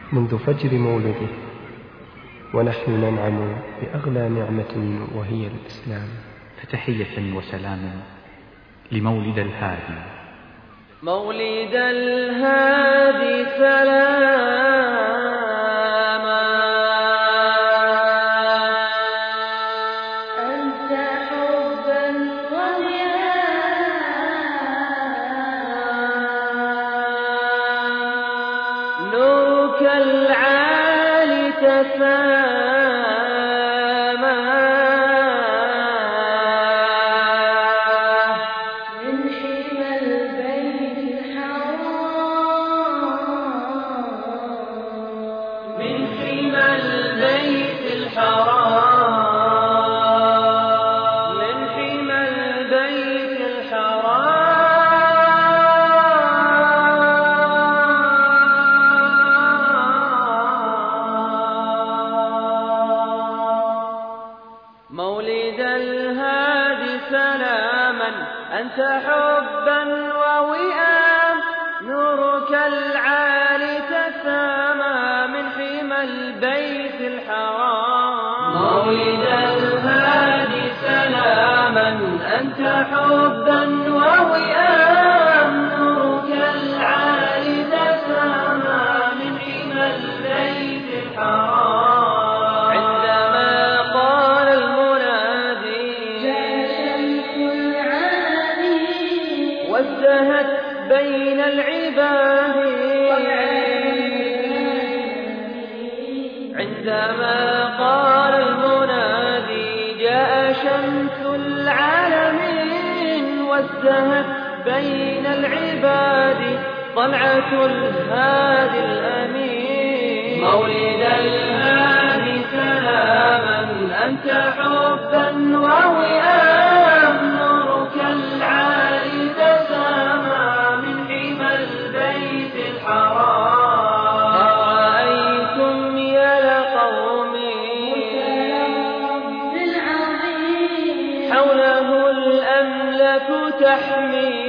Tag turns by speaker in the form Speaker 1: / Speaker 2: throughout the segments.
Speaker 1: منذ فجر مولده، ونحن ننعم بأغلى نعمة وهي الإسلام.
Speaker 2: فتحية وسلام لمولد الهادي.
Speaker 3: مولد الهادي سلاما أنت حبا وضياء، نورك العالي تسامى من حمى البيت الحرام، من حمى البيت الحرام، من حمى البيت الحرام. مولد الهادي سلاما أنت حبا ووئام، نورك العالي تسامى من حمى البيت الحرام. مولد الهادي سلاما أنت حبا ووئام، نورك العالي تسامى من حمى البيت الحرام. عندما قال المنادي وازدهت بين العباد، عندما قال المنادي جاء شمس العالمين، وازدهت بين العباد طلعة الهادي الأمين. مولد الهادي سلاما أنت حبا ووئام، نورك العالي تسامى من حمى البيت الحرام. أرأيتم يا لقومي حوله الأملاك تحمي،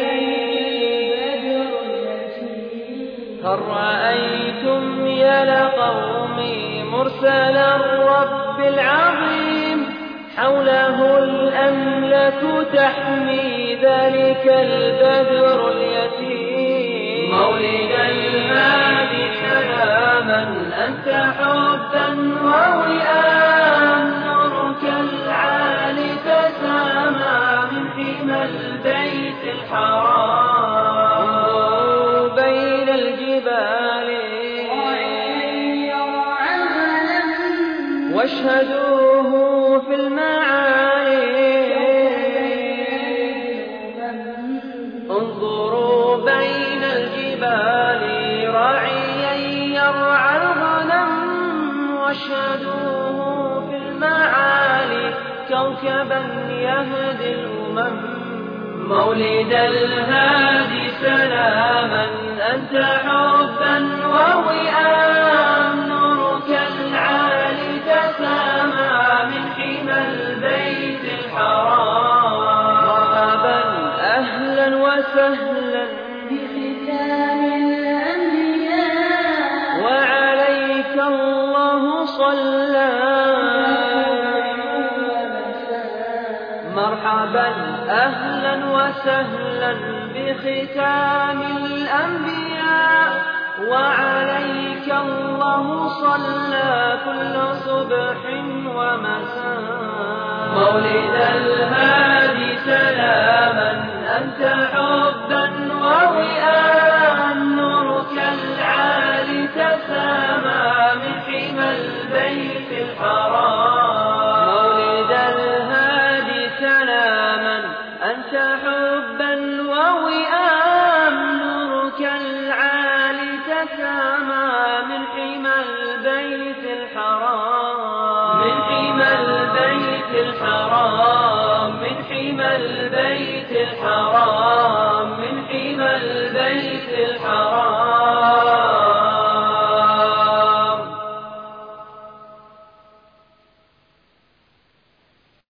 Speaker 3: هل رأيتم يا لقومي مرسل الرب العظيم، حوله الأملاك تحمي ذلك البدر اليتيم. مولد الهادي سلاما أنت حبا ووئام، نورك العالي تسامى من حمى البيت الحرام. انظروا بين الجبال واشهدوه في المعالي، انظروا بين الجبال راعيا يرعى الغنم، واشهدوه في المعالي كوكبا يهدي الأمم. مولد الهادي سلاما أنت حبا ووئام، نورك العالي تسامى من حمى البيت الحرام. مرحبا أهلا وسهلا بختام الأنبياء، وعليك الله صلى. مرحبا أهلا وسهلا بختام الأنبياء، وعليك الله صلى كل صبح ومساء. مولد الهادي سلاما أنت حبا ووئام، نورك العالي تسامى من حمى البيت الحرام. مولد الهادي سلاما أنت حبا ووئام، نورك العالي تسامى من حمى البيت الحرام. من حمى البيت الحرام، من حمى البيت الحرام.